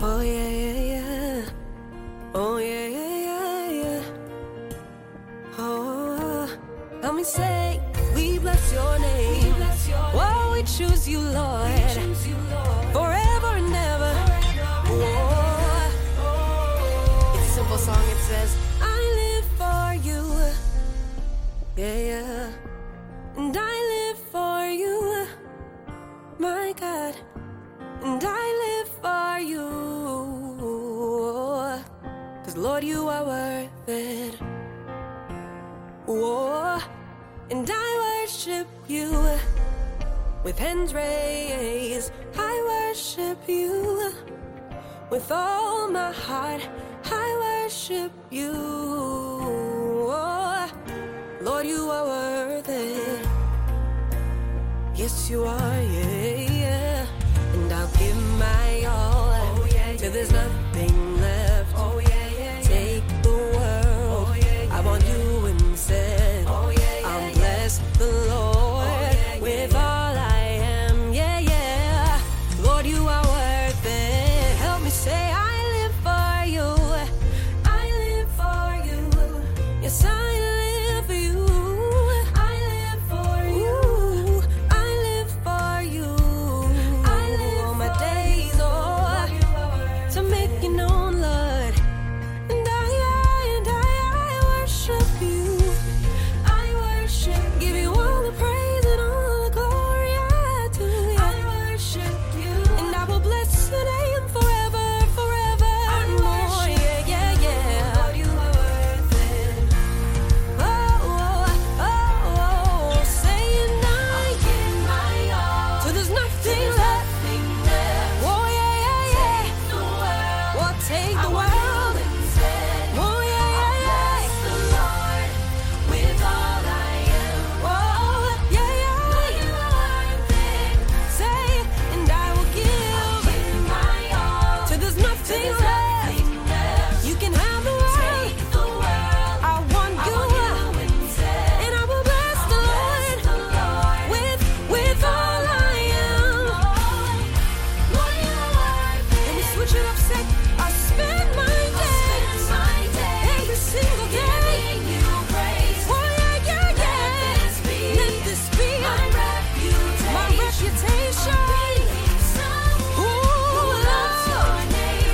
Oh yeah, yeah, yeah. Oh yeah, yeah, yeah, yeah. Oh, let me say, we bless your name. Oh, we choose you, Lord, forever and ever. Oh, it's a simple song. It says, I live for you. Yeah, yeah. And I live for you, my God. And I live for you, 'cause Lord, you are worth it. Oh, and I worship you with hands raised. I worship you with all my heart. I worship you. Oh, Lord, you are worth it. Yes, you are, yeah, yeah. And I'll give my all, oh, yeah, till there's nothing left. Oh, yeah, yeah, take the world, oh, yeah, I want you instead. Oh, yeah, I'll bless the Lord, oh, yeah, with all I am. Yeah, yeah. Lord, you are worth it. Help me say, I live for you. I live for you. Yes, I live for you. I live for you. I live for you. I live all my days, oh, to make you known, Lord. And I worship you. I worship, give you all the praise and all the glory I do. I worship you, and I will bless your name forever, forever and more. Yeah, yeah, yeah. Lord, you are worth it. Oh, oh, oh, oh, saying I give my all, till there's nothing left. Oh, yeah, yeah, yeah. Well, take the world. Oh, yeah, yeah, yeah. The Lord with all I am. Oh, yeah, yeah. Say, and I will give my all, till there's nothing left. You can have the world. I want you, and I will bless the Lord with all I am. Let me switch it up, say, I spend my days, every single day. Oh, yeah, yeah, yeah. Let this be my reputation. Ooh, Lord.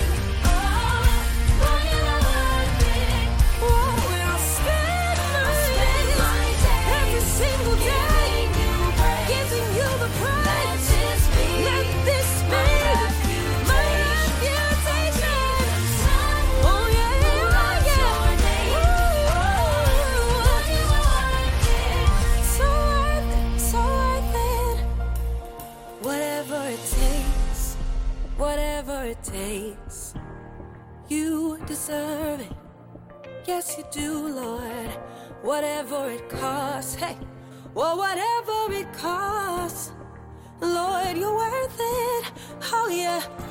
Oh, and I spend my days, every single day, giving you the praise. Let this be my reputation. Oh, yeah, yeah, yeah. So worth it, so worth it. Whatever it takes, whatever it takes, you deserve it. Yes, you do, Lord. Whatever it costs, hey, well, whatever it costs, Lord, you're worth it. Oh, yeah.